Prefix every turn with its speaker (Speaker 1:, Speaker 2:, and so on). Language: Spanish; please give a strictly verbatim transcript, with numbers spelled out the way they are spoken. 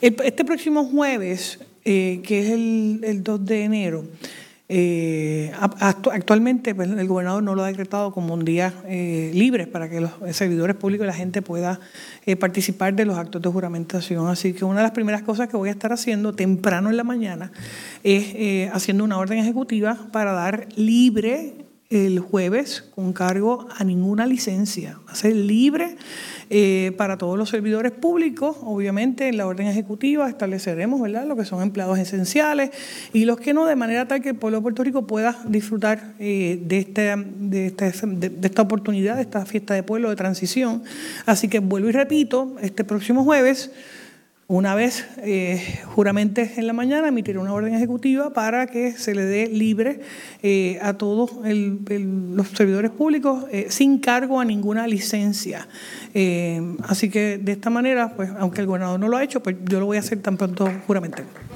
Speaker 1: El, este próximo jueves, eh, que es el, el dos de enero, eh, actu actualmente pues, el gobernador no lo ha decretado como un día eh, libre para que los servidores públicos y la gente pueda eh, participar de los actos de juramentación. Así que una de las primeras cosas que voy a estar haciendo temprano en la mañana es eh, haciendo una orden ejecutiva para dar libre el jueves con cargo a ninguna licencia. Va a ser libre eh, para todos los servidores públicos. Obviamente en la orden ejecutiva estableceremos, ¿verdad?, lo que son empleados esenciales y los que no, de manera tal que el pueblo de Puerto Rico pueda disfrutar eh, de, este, de, este, de, de esta oportunidad, de esta fiesta de pueblo de transición. Así que vuelvo y repito, este próximo jueves, una vez eh, juramente en la mañana, emitiré una orden ejecutiva para que se le dé libre eh, a todos el, el, los servidores públicos eh, sin cargo a ninguna licencia. Eh, así que de esta manera, pues, aunque el gobernador no lo ha hecho, pues yo lo voy a hacer tan pronto juramente.